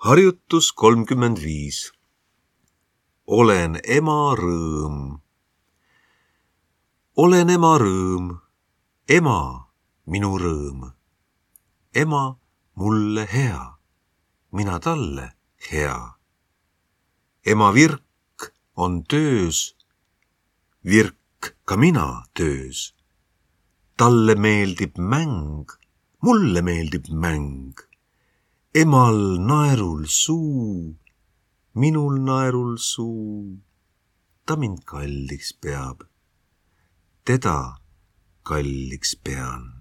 Harjutus 35. Olen ema rõõm. Olen ema rõõm, ema minu rõõm. Ema mulle hea, mina talle hea. Ema virk on töös, virk ka mina töös. Talle meeldib mäng, mulle meeldib mäng. Emal naerul suu, minul naerul suu. Ta mind kalliks peab, teda kalliks pean.